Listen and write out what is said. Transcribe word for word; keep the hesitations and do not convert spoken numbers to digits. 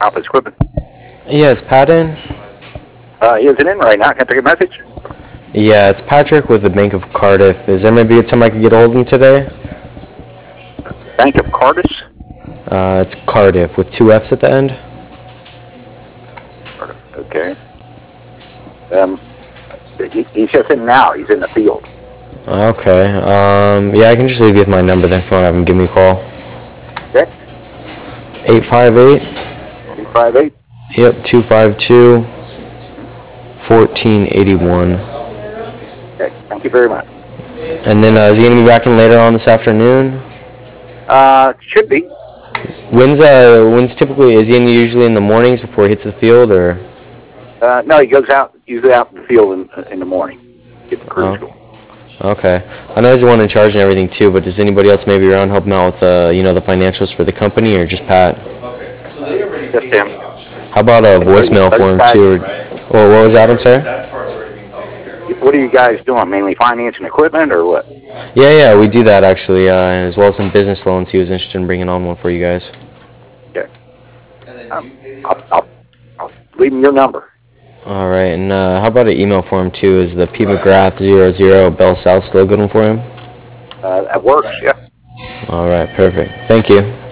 Office Equipment. Yeah, it's Pat in? Uh, he isn't in right now. Can I take a message? Yeah, it's Patrick with the Bank of Cardiff. Is there maybe a time I could get a hold of him today? Bank of Cardiff? Uh, it's Cardiff with two F's at the end. Cardiff, okay. Um, he, he's just in now. He's in the field. Okay. Um, yeah, I can just leave you with my number then if you want to have him give me a call. Okay. eight five eight? two five eight? Yep, two five two, fourteen eighty-one. Okay, thank you very much. And then uh, is he going to be back in later on this afternoon? Uh, should be. When's, uh, when's typically, is he in usually in the mornings before he hits the field, or? Uh, no, he goes out, usually out in the field in, in the morning. Get the crew Oh. school. Okay. I know he's the one in charge and everything too, but does anybody else maybe around helping out with, uh, you know, the financials for the company, or just Pat? Just him. How about a voicemail for him too? Or, or what was that? I'm sorry? What are you guys doing? Mainly financing equipment or what? Yeah, yeah, we do that actually, uh, as well as some business loans. He was interested in bringing on one for you guys. Okay. Um, I'll, I'll, I'll leave him your number. All right, and uh, how about an email for him too? Is the P McGrath zero zero Bell South still a good one for him? Uh, that works, yeah. All right, perfect. Thank you.